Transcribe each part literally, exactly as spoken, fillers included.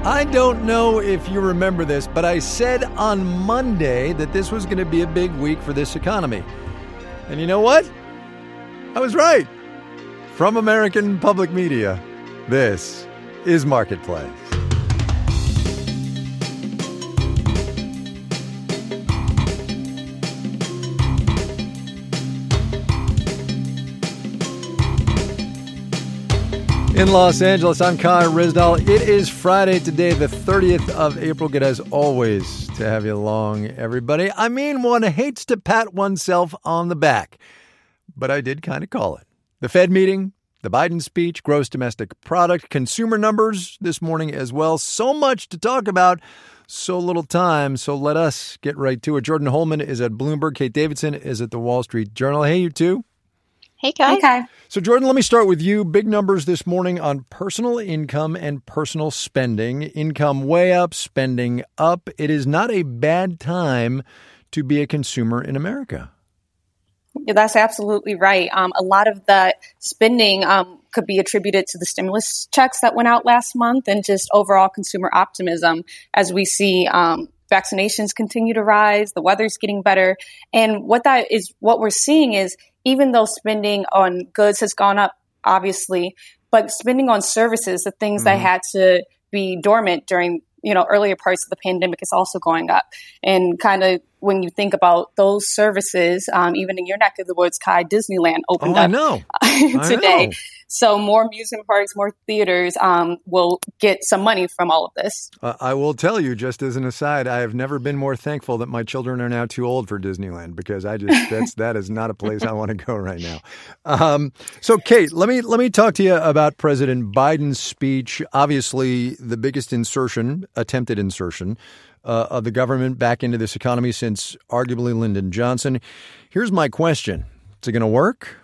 I don't know if you remember this, but I said on Monday that this was going to be a big week for this economy. And you know what? I was right. From American Public Media, this is Marketplace. In Los Angeles, I'm Kai Ryssdal. It is Friday today, the thirtieth of April. Good as always to have you along, everybody. I mean, one hates to pat oneself on the back, but I did kind of call it. The Fed meeting, the Biden speech, gross domestic product, consumer numbers this morning as well. So much to talk about, so little time. So let us get right to it. Jordan Holman is at Bloomberg. Kate Davidson is at the Wall Street Journal. Hey, you two. Hey, Kai. Hey, Kai. So, Jordan, let me start with you. Big numbers this morning on personal income and personal spending. Income way up, spending up. It is not a bad time to be a consumer in America. Yeah, that's absolutely right. Um, a lot of the spending um, could be attributed to the stimulus checks that went out last month and just overall consumer optimism as we see um, vaccinations continue to rise, the weather's getting better. And what that is, what we're seeing is even though spending on goods has gone up, obviously, but spending on services, the things mm-hmm. that had to be dormant during, you know, earlier parts of the pandemic is also going up. And kind of when you think about those services, um, even in your neck of the woods, Kai, Disneyland opened oh, up I know. today. I know. So more amusement parks, more theaters um, will get some money from all of this. Uh, I will tell you, just as an aside, I have never been more thankful that my children are now too old for Disneyland, because I just that's that is not a place I want to go right now. Um, so, Kate, let me let me talk to you about President Biden's speech. Obviously, the biggest insertion, attempted insertion, uh, of the government back into this economy since arguably Lyndon Johnson. Here's my question: is it going to work?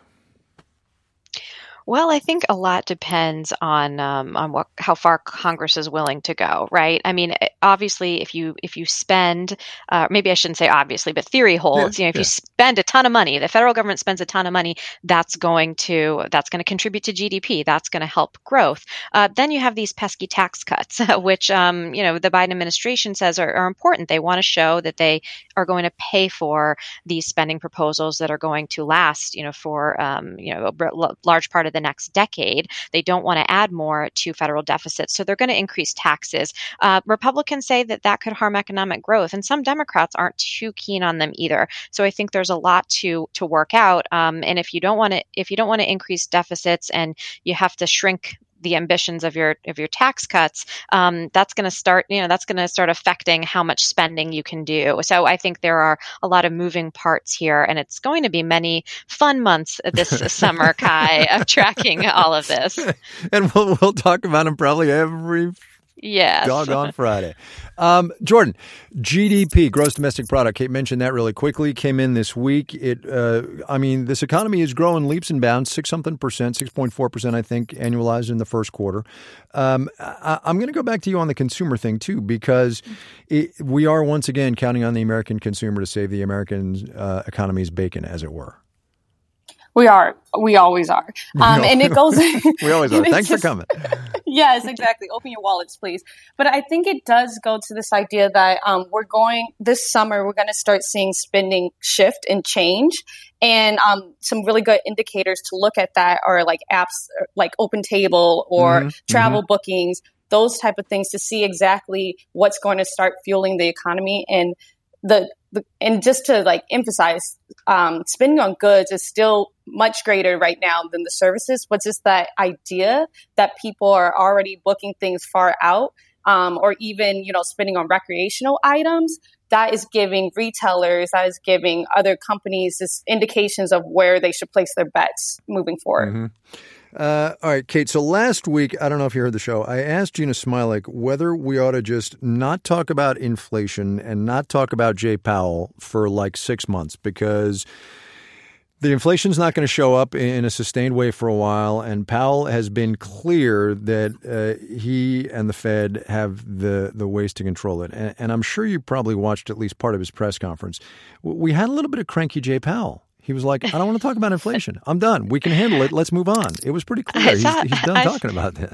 Well, I think a lot depends on um, on what how far Congress is willing to go, right? I mean, obviously, if you if you spend, uh, maybe I shouldn't say obviously, but theory holds. Yeah, you know, if yeah. you spend a ton of money, the federal government spends a ton of money, that's going to that's going to contribute to G D P. That's going to help growth. Uh, then you have these pesky tax cuts, which um, you know the Biden administration says are, are important. They want to show that they are going to pay for these spending proposals that are going to last, you know, for um, you know a large part of the next decade. They don't want to add more to federal deficits, so they're going to increase taxes. Uh, Republicans say that that could harm economic growth, and some Democrats aren't too keen on them either. So I think there's a lot to to work out. Um, and if you don't want to, if you don't want to increase deficits, and you have to shrink the ambitions of your of your tax cuts, um, that's going to start, you know, that's going to start affecting how much spending you can do. So I think there are a lot of moving parts here, and it's going to be many fun months this summer, Kai, of tracking all of this. And we'll we'll talk about them probably every Yes. doggone Friday. Um, Jordan, G D P, gross domestic product. Kate mentioned that really quickly. Came in this week. It, uh, I mean, this economy is growing leaps and bounds, six something percent, six point four percent, I think, annualized in the first quarter. Um, I, I'm going to go back to you on the consumer thing too, because it, we are once again counting on the American consumer to save the American uh, economy's bacon, as it were. We are. We always are. Um, and it goes. We always are. Thanks just, for coming. Yes, exactly. Open your wallets, please. But I think it does go to this idea that um, we're going this summer, we're going to start seeing spending shift and change. And um, some really good indicators to look at that are like apps like OpenTable or mm-hmm. travel mm-hmm. bookings, those type of things to see exactly what's going to start fueling the economy. And the, the and just to like emphasize, um, spending on goods is still much greater right now than the services, but just that idea that people are already booking things far out, um, or even, you know, spending on recreational items, that is giving retailers, that is giving other companies this indications of where they should place their bets moving forward. Mm-hmm. Uh, all right, Kate. So last week, I don't know if you heard the show, I asked Gina Smielek whether we ought to just not talk about inflation and not talk about Jay Powell for like six months because the inflation's not going to show up in a sustained way for a while. And Powell has been clear that uh, he and the Fed have the, the ways to control it. And, and I'm sure you probably watched at least part of his press conference. We had a little bit of cranky Jay Powell. He was like, I don't want to talk about inflation. I'm done. We can handle it. Let's move on. It was pretty clear. He's, he's done talking about this.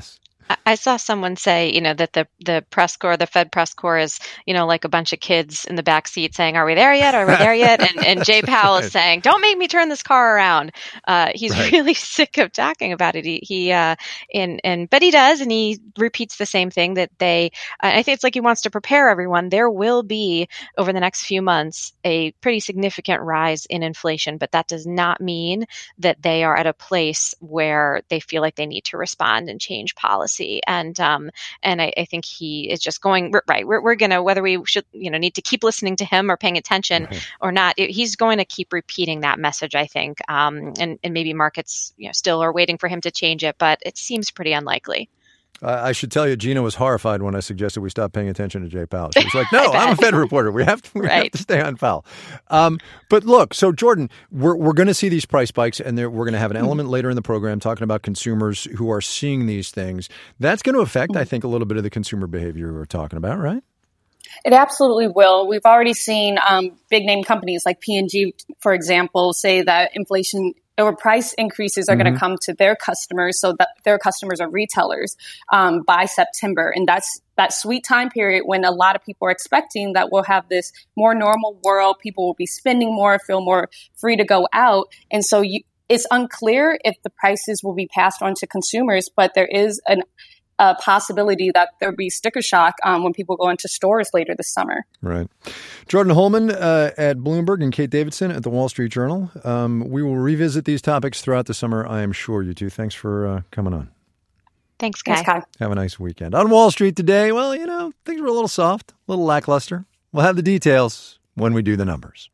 I saw someone say, you know, that the, the press corps, the Fed press corps is, you know, like a bunch of kids in the back seat saying, are we there yet? Are we there yet? And, and Jay Powell right. is saying, don't make me turn this car around. Uh, he's right. really sick of talking about it. He, he uh, and, and, but he does, and he repeats the same thing that they, uh, I think it's like he wants to prepare everyone. There will be, over the next few months, a pretty significant rise in inflation, but that does not mean that they are at a place where they feel like they need to respond and change policy. And um, and I, I think he is just going right. We're we're gonna, whether we should you know need to keep listening to him or paying attention mm-hmm. or not, it, he's going to keep repeating that message. I think, um, and and maybe markets you know still are waiting for him to change it, but it seems pretty unlikely. Uh, I should tell you, Gina was horrified when I suggested we stop paying attention to Jay Powell. She was like, no, I'm a Fed reporter. We have to, we right. have to stay on Powell. Um, but look, so Jordan, we're we're going to see these price spikes, and we're going to have an element later in the program talking about consumers who are seeing these things. That's going to affect, I think, a little bit of the consumer behavior we're talking about, right? It absolutely will. We've already seen um, big name companies like P and G, for example, say that inflation or price increases are mm-hmm. going to come to their customers, so that their customers are retailers um, by September. And that's that sweet time period when a lot of people are expecting that we'll have this more normal world. People will be spending more, feel more free to go out. And so you, it's unclear if the prices will be passed on to consumers, but there is an a possibility that there'll be sticker shock um, when people go into stores later this summer. Right. Jordan Holman uh, at Bloomberg and Kate Davidson at the Wall Street Journal. Um, we will revisit these topics throughout the summer, I am sure you two. Thanks for uh, coming on. Thanks, Kai. Thanks, Kai. Have a nice weekend. On Wall Street today, well, you know, things were a little soft, a little lackluster. We'll have the details when we do the numbers.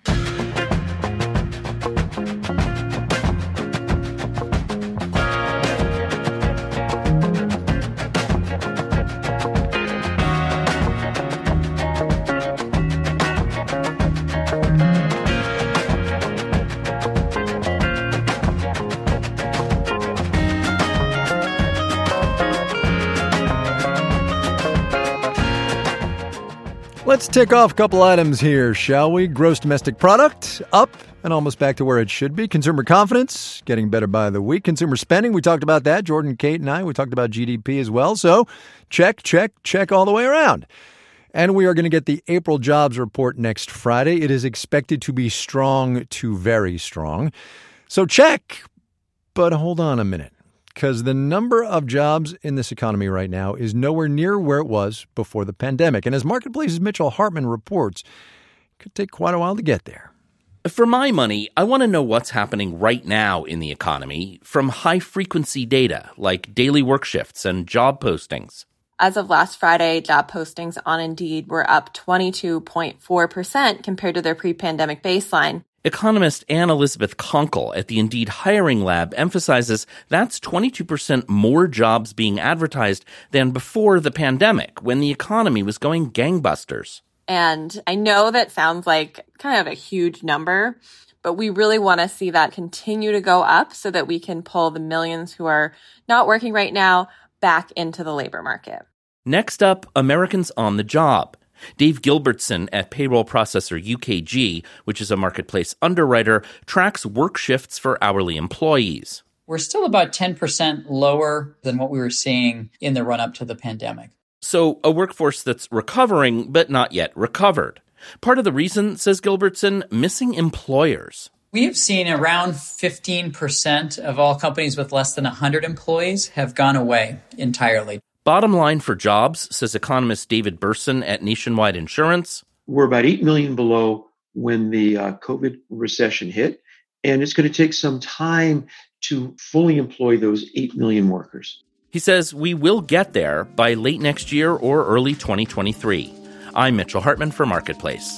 Let's tick off a couple items here, shall we? Gross domestic product up and almost back to where it should be. Consumer confidence getting better by the week. Consumer spending, we talked about that. Jordan, Kate, and I, we talked about G D P as well. So check, check, check all the way around. And we are going to get the April jobs report next Friday. It is expected to be strong to very strong. So check, but hold on a minute. Because the number of jobs in this economy right now is nowhere near where it was before the pandemic. And as Marketplace's Mitchell Hartman reports, it could take quite a while to get there. For my money, I want to know what's happening right now in the economy from high-frequency data like daily work shifts and job postings. As of last Friday, job postings on Indeed were up twenty-two point four percent compared to their pre-pandemic baseline. Economist Anne Elizabeth Conkle at the Indeed Hiring Lab emphasizes that's twenty-two percent more jobs being advertised than before the pandemic, when the economy was going gangbusters. And I know that sounds like kind of a huge number, but we really want to see that continue to go up so that we can pull the millions who are not working right now back into the labor market. Next up, Americans on the job. Dave Gilbertson at payroll processor U K G, which is a marketplace underwriter, tracks work shifts for hourly employees. We're still about ten percent lower than what we were seeing in the run-up to the pandemic. So a workforce that's recovering, but not yet recovered. Part of the reason, says Gilbertson, missing employers. We have seen around fifteen percent of all companies with less than one hundred employees have gone away entirely. Bottom line for jobs, says economist David Burson at Nationwide Insurance. We're about eight million below when the uh, COVID recession hit, and it's going to take some time to fully employ those eight million workers. He says we will get there by late next year or early twenty twenty-three. I'm Mitchell Hartman for Marketplace.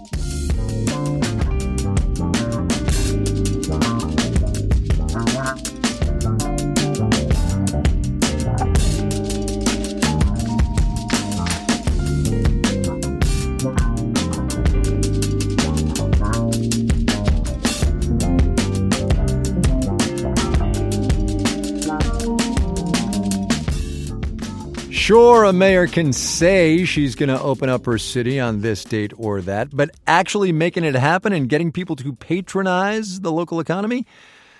Sure, a mayor can say she's going to open up her city on this date or that, but actually making it happen and getting people to patronize the local economy,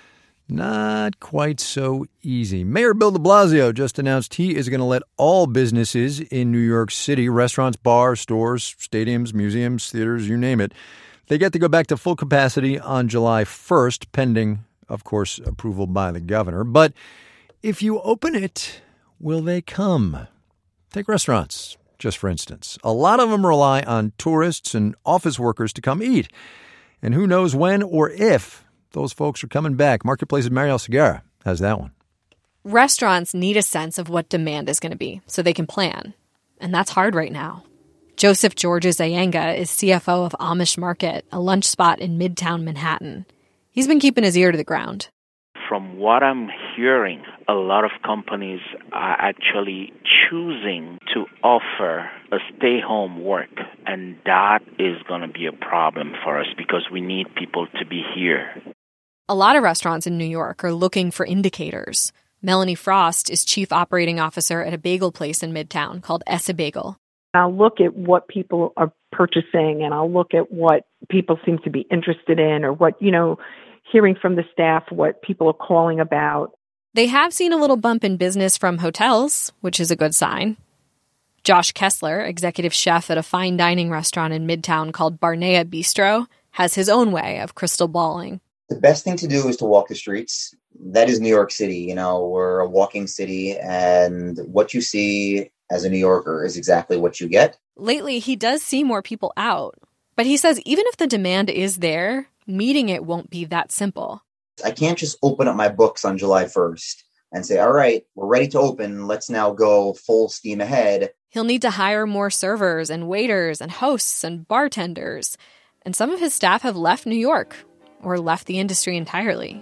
Not quite so easy. Mayor Bill de Blasio just announced he is going to let all businesses in New York City, restaurants, bars, stores, stadiums, museums, theaters, you name it, they get to go back to full capacity on July first, pending, of course, approval by the governor. But if you open it, will they come? Take restaurants, just for instance. A lot of them rely on tourists and office workers to come eat. And who knows when or if those folks are coming back. Marketplace's Marielle Segarra has that one. Restaurants need a sense of what demand is going to be so they can plan. And that's hard right now. Joseph Georges Ayanga is C F O of Amish Market, a lunch spot in Midtown Manhattan. He's been keeping his ear to the ground. From what I'm hearing, a lot of companies are actually choosing to offer a stay-home work, and that is going to be a problem for us because we need people to be here. A lot of restaurants in New York are looking for indicators. Melanie Frost is chief operating officer at a bagel place in Midtown called Essa Bagel. I'll look at what people are purchasing, and I'll look at what people seem to be interested in, or what, you know, hearing from the staff what people are calling about. They have seen a little bump in business from hotels, which is a good sign. Josh Kessler, executive chef at a fine dining restaurant in Midtown called Barnea Bistro, has his own way of crystal balling. The best thing to do is to walk the streets. That is New York City. You know, we're a walking city, and what you see as a New Yorker is exactly what you get. Lately, he does see more people out. But he says even if the demand is there, meeting it won't be that simple. I can't just open up my books on July first and say, all right, we're ready to open. Let's now go full steam ahead. He'll need to hire more servers and waiters and hosts and bartenders. And some of his staff have left New York or left the industry entirely.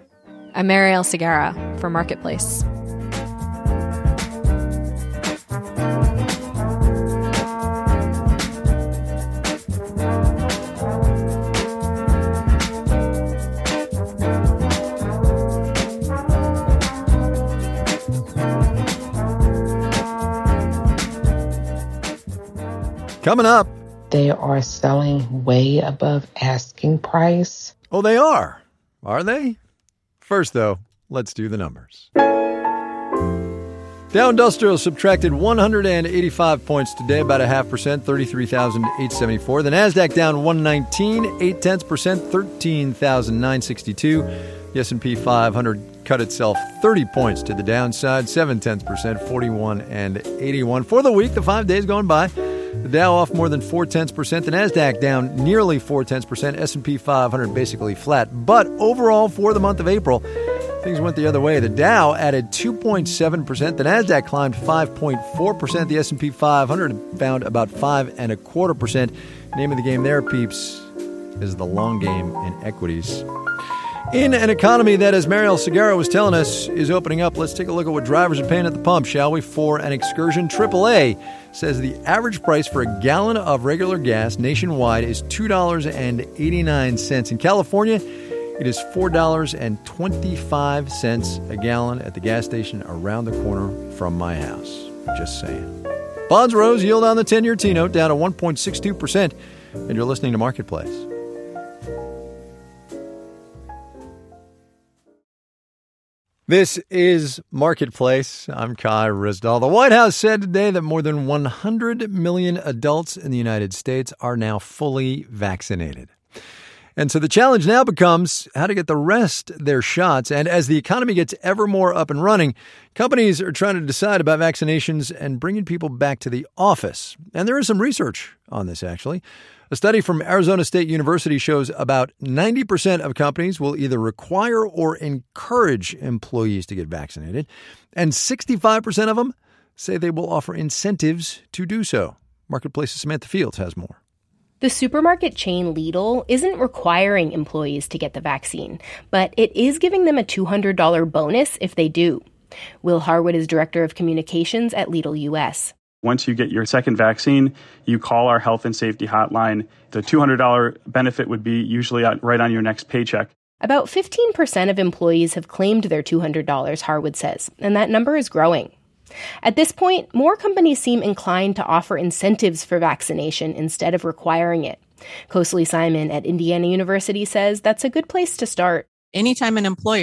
I'm Marielle Segarra for Marketplace. Coming up. They are selling way above asking price. Oh, they are? Are they? First, though, let's do the numbers. Dow Industrial subtracted one hundred eighty-five points today, about a half percent, thirty-three thousand eight hundred seventy-four. The Nasdaq down one nineteen, eight tenths percent, thirteen thousand nine hundred sixty-two. The S and P five hundred cut itself thirty points to the downside, seven tenths percent, forty-one and eighty-one. For the week, the five days going by, the Dow off more than four tenths percent. The Nasdaq down nearly four tenths percent. S and P five hundred basically flat. But overall, for the month of April, things went the other way. The Dow added two point seven percent. The Nasdaq climbed five point four percent. The S and P five hundred found about five and a quarter percent. Name of the game there, peeps, is the long game in equities. In an economy that, as Marielle Segarra was telling us, is opening up, let's take a look at what drivers are paying at the pump, shall we? For an excursion, triple A says the average price for a gallon of regular gas nationwide is two dollars and eighty-nine cents. In California, it is four dollars and twenty-five cents a gallon at the gas station around the corner from my house. Just saying. Bonds rose, yield on the ten-year T-note down to one point six two percent. And you're listening to Marketplace. This is Marketplace. I'm Kai Ryssdal. The White House said today that more than one hundred million adults in the United States are now fully vaccinated. And so the challenge now becomes how to get the rest their shots. And as the economy gets ever more up and running, companies are trying to decide about vaccinations and bringing people back to the office. And there is some research on this, actually. A study from Arizona State University shows about ninety percent of companies will either require or encourage employees to get vaccinated, and sixty-five percent of them say they will offer incentives to do so. Marketplace's Samantha Fields has more. The supermarket chain Lidl isn't requiring employees to get the vaccine, but it is giving them a two hundred dollars bonus if they do. Will Harwood is director of communications at Lidl U S. Once you get your second vaccine, you call our health and safety hotline. The two hundred dollars benefit would be usually right on your next paycheck. About fifteen percent of employees have claimed their two hundred dollars, Harwood says, and that number is growing. At this point, more companies seem inclined to offer incentives for vaccination instead of requiring it. Cosley Simon at Indiana University says that's a good place to start. Anytime an employer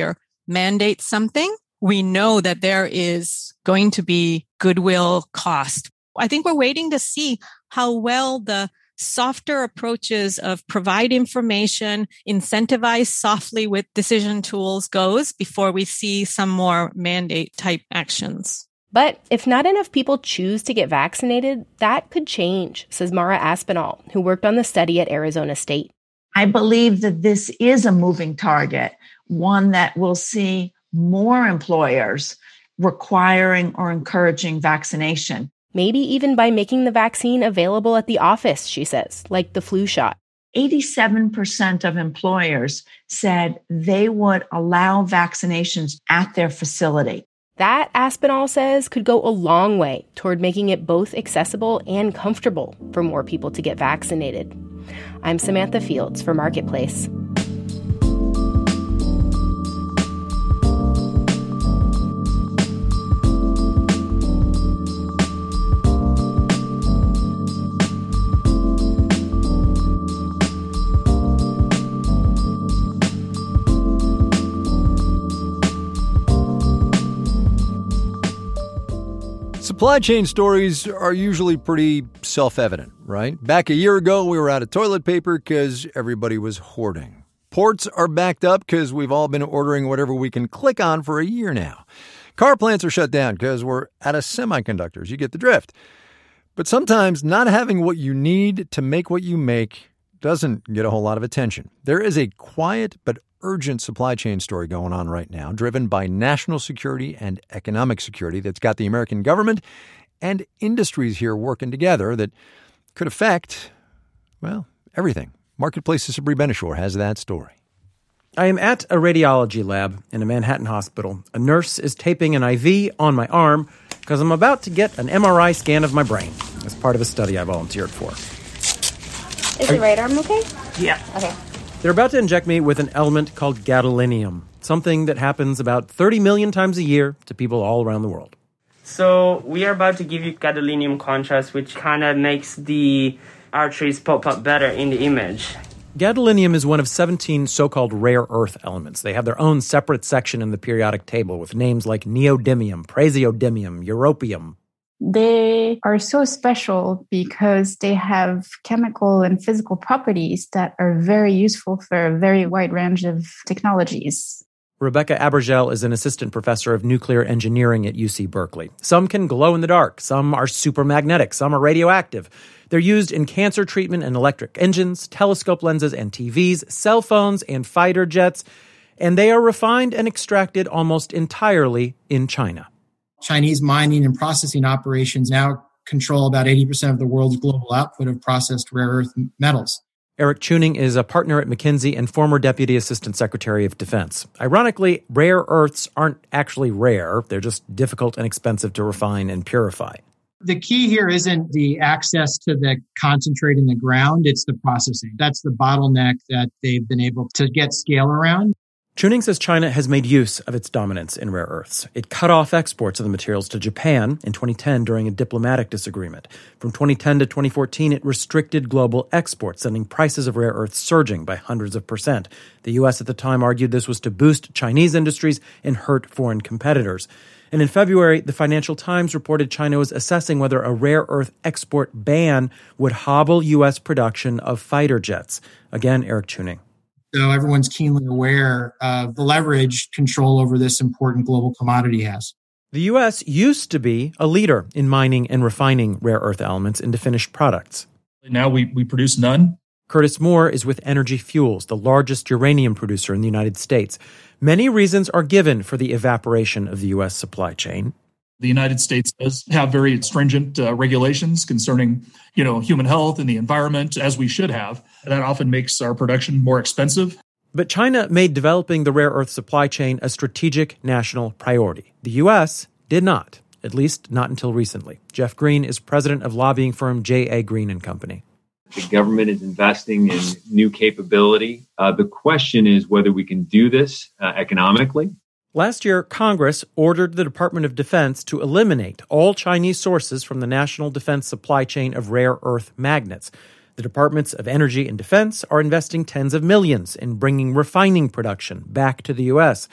mandate something, we know that there is going to be goodwill cost. I think we're waiting to see how well the softer approaches of provide information, incentivize softly with decision tools goes before we see some more mandate type actions. But if not enough people choose to get vaccinated, that could change, says Mara Aspinall, who worked on the study at Arizona State. I believe that this is a moving target, one that will see more employers requiring or encouraging vaccination. Maybe even by making the vaccine available at the office, she says, like the flu shot. eighty-seven percent of employers said they would allow vaccinations at their facility. That, Aspinall says, could go a long way toward making it both accessible and comfortable for more people to get vaccinated. I'm Samantha Fields for Marketplace. Supply chain stories are usually pretty self-evident, right? Back a year ago, we were out of toilet paper because everybody was hoarding. Ports are backed up because we've all been ordering whatever we can click on for a year now. Car plants are shut down because we're out of semiconductors. You get the drift. But sometimes not having what you need to make what you make doesn't get a whole lot of attention. There is a quiet but urgent supply chain story going on right now, driven by national security and economic security that's got the American government and industries here working together that could affect, well, everything. Marketplace's Sabri Benishore has that story. I am at a radiology lab in a Manhattan hospital. A nurse is taping an I V on my arm because I'm about to get an M R I scan of my brain as part of a study I volunteered for. Is the right arm okay? Yeah. Okay. They're about to inject me with an element called gadolinium, something that happens about thirty million times a year to people all around the world. So we are about to give you gadolinium contrast, which kind of makes the arteries pop up better in the image. Gadolinium is one of seventeen so-called rare earth elements. They have their own separate section in the periodic table with names like neodymium, praseodymium, europium. They are so special because they have chemical and physical properties that are very useful for a very wide range of technologies. Rebecca Abergel is an assistant professor of nuclear engineering at U C Berkeley. Some can glow in the dark, some are supermagnetic, some are radioactive. They're used in cancer treatment and electric engines, telescope lenses and T Vs, cell phones and fighter jets, and they are refined and extracted almost entirely in China. Chinese mining and processing operations now control about eighty percent of the world's global output of processed rare earth metals. Eric Tuning is a partner at McKinsey and former Deputy Assistant Secretary of Defense. Ironically, rare earths aren't actually rare. They're just difficult and expensive to refine and purify. The key here isn't the access to the concentrate in the ground, it's the processing. That's the bottleneck that they've been able to get scale around. Tuning says China has made use of its dominance in rare earths. It cut off exports of the materials to Japan in twenty ten during a diplomatic disagreement. From twenty ten to twenty fourteen, it restricted global exports, sending prices of rare earths surging by hundreds of percent. The U S at the time argued this was to boost Chinese industries and hurt foreign competitors. And in February, the Financial Times reported China was assessing whether a rare earth export ban would hobble U S production of fighter jets. Again, Eric Tuning. So everyone's keenly aware of the leverage control over this important global commodity has. The U S used to be a leader in mining and refining rare earth elements into finished products. Now we, we produce none. Curtis Moore is with Energy Fuels, the largest uranium producer in the United States. Many reasons are given for the evaporation of the U S supply chain. The United States does have very stringent uh, regulations concerning, you know, human health and the environment, as we should have. That often makes our production more expensive. But China made developing the rare earth supply chain a strategic national priority. The U S did not, at least not until recently. Jeff Green is president of lobbying firm J A. Green and Company. The government is investing in new capability. Uh, the question is whether we can do this uh, economically. Last year, Congress ordered the Department of Defense to eliminate all Chinese sources from the national defense supply chain of rare earth magnets. The Departments of Energy and Defense are investing tens of millions in bringing refining production back to the U S.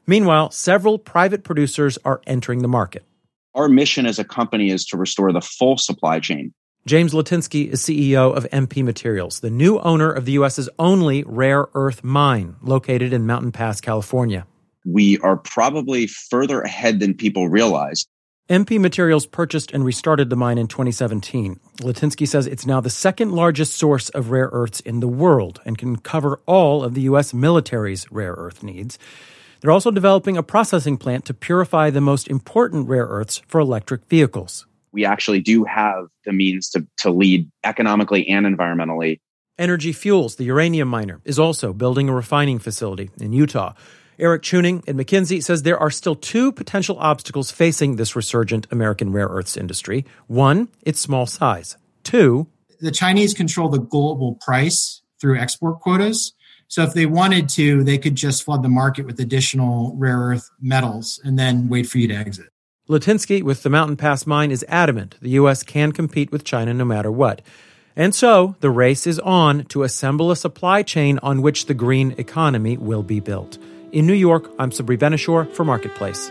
Meanwhile, several private producers are entering the market. Our mission as a company is to restore the full supply chain. James Litinsky is C E O of M P Materials, the new owner of the U S's only rare earth mine, located in Mountain Pass, California. We are probably further ahead than people realize. M P Materials purchased and restarted the mine in twenty seventeen. Litinsky says it's now the second largest source of rare earths in the world and can cover all of the U S military's rare earth needs. They're also developing a processing plant to purify the most important rare earths for electric vehicles. We actually do have the means to, to lead economically and environmentally. Energy Fuels, the uranium miner, is also building a refining facility in Utah. Eric Tuning at McKinsey says there are still two potential obstacles facing this resurgent American rare earths industry. One, its small size. Two, the Chinese control the global price through export quotas. So if they wanted to, they could just flood the market with additional rare earth metals and then wait for you to exit. Litinsky with the Mountain Pass mine is adamant the U S can compete with China no matter what. And so the race is on to assemble a supply chain on which the green economy will be built. In New York, I'm Sabri Benishore for Marketplace.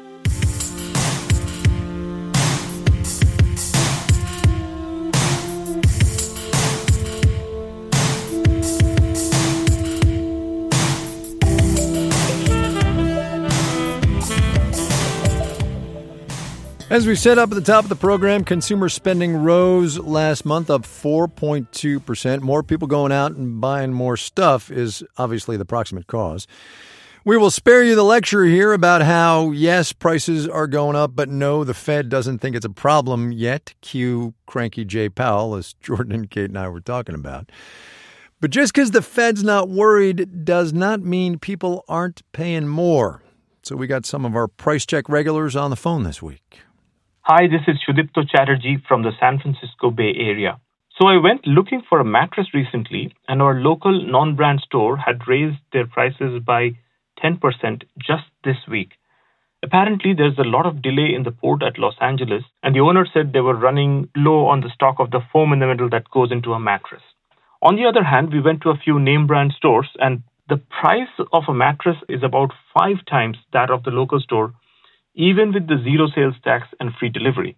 As we said up at the top of the program, consumer spending rose last month, up four point two percent. More people going out and buying more stuff is obviously the proximate cause. We will spare you the lecture here about how, yes, prices are going up, but no, the Fed doesn't think it's a problem yet. Cue cranky Jay Powell, as Jordan and Kate and I were talking about. But just because the Fed's not worried does not mean people aren't paying more. So we got some of our price check regulars on the phone this week. Hi, this is Shudipto Chatterjee from the San Francisco Bay Area. So I went looking for a mattress recently, and our local non-brand store had raised their prices by ten percent just this week. Apparently, there's a lot of delay in the port at Los Angeles, and the owner said they were running low on the stock of the foam in the middle that goes into a mattress. On the other hand, we went to a few name-brand stores, and the price of a mattress is about five times that of the local store, even with the zero sales tax and free delivery.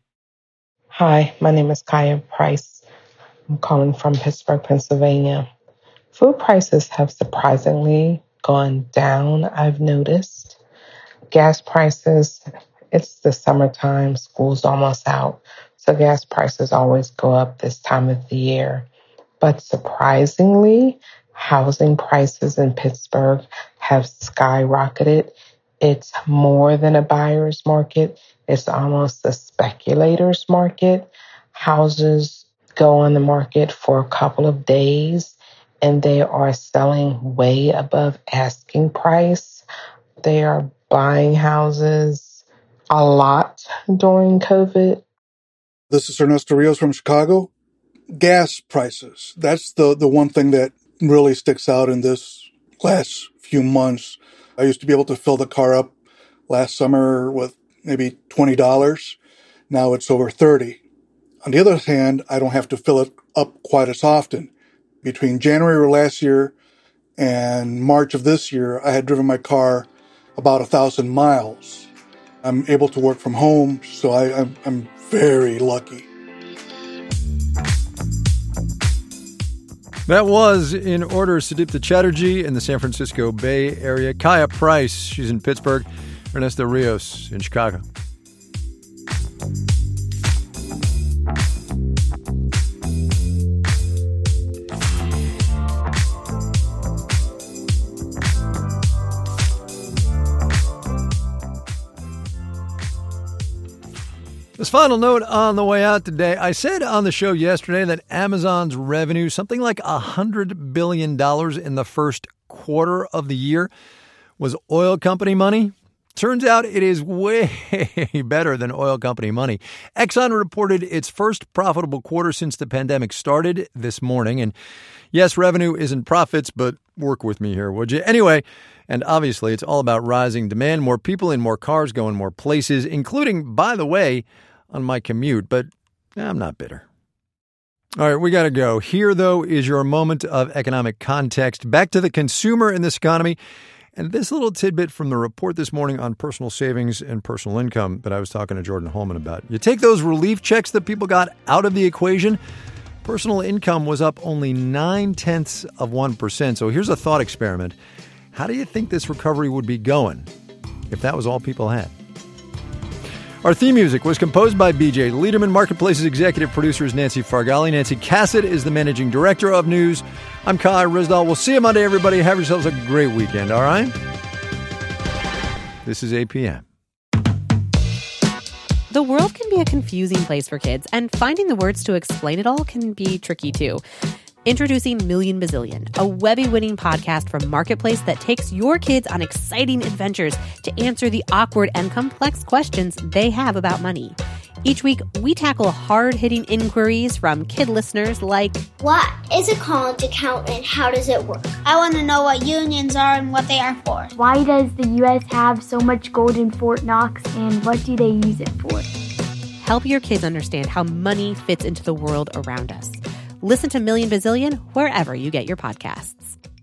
Hi, my name is Kaya Price. I'm calling from Pittsburgh, Pennsylvania. Food prices have surprisingly gone down, I've noticed. Gas prices, it's the summertime, school's almost out, so gas prices always go up this time of the year. But surprisingly, housing prices in Pittsburgh have skyrocketed. It's more than a buyer's market. It's almost a speculator's market. Houses go on the market for a couple of days and they are selling way above asking price. They are buying houses a lot during COVID. This is Ernesto Rios from Chicago. Gas prices. That's the, the one thing that really sticks out in this last few months. I used to be able to fill the car up last summer with maybe twenty dollars. Now it's over thirty dollars. On the other hand, I don't have to fill it up quite as often. Between January of last year and March of this year, I had driven my car about a thousand miles. I'm able to work from home, so I, I'm, I'm very lucky. That was, in order, Sudipta Chatterjee in the San Francisco Bay Area. Kaya Price, she's in Pittsburgh. Ernesto Rios in Chicago. This final note on the way out today. I said on the show yesterday that Amazon's revenue, something like one hundred billion dollars in the first quarter of the year, was oil company money. Turns out it is way better than oil company money. Exxon reported its first profitable quarter since the pandemic started this morning. And yes, revenue isn't profits, but work with me here, would you? Anyway, and obviously it's all about rising demand, more people in more cars going more places, including, by the way, on my commute. But I'm not bitter. All right, we got to go. Here, though, is your moment of economic context. Back to the consumer in this economy And this little tidbit from the report this morning on personal savings and personal income that I was talking to Jordan Holman about. You take those relief checks that people got out of the equation, personal income was up only nine-tenths of one percent. So here's a thought experiment. How do you think this recovery would be going if that was all people had? Our theme music was composed by B J Liederman. Marketplace's executive producer is Nancy Fargali. Nancy Cassett is the managing director of news. I'm Kai Ryssdal. We'll see you Monday, everybody. Have yourselves a great weekend, all right? This is A P M. The world can be a confusing place for kids, and finding the words to explain it all can be tricky, too. Introducing Million Bazillion, a Webby-winning podcast from Marketplace that takes your kids on exciting adventures to answer the awkward and complex questions they have about money. Each week, we tackle hard-hitting inquiries from kid listeners like, what is a college account and how does it work? I want to know what unions are and what they are for. Why does the U S have so much gold in Fort Knox and what do they use it for? Help your kids understand how money fits into the world around us. Listen to Million Bazillion wherever you get your podcasts.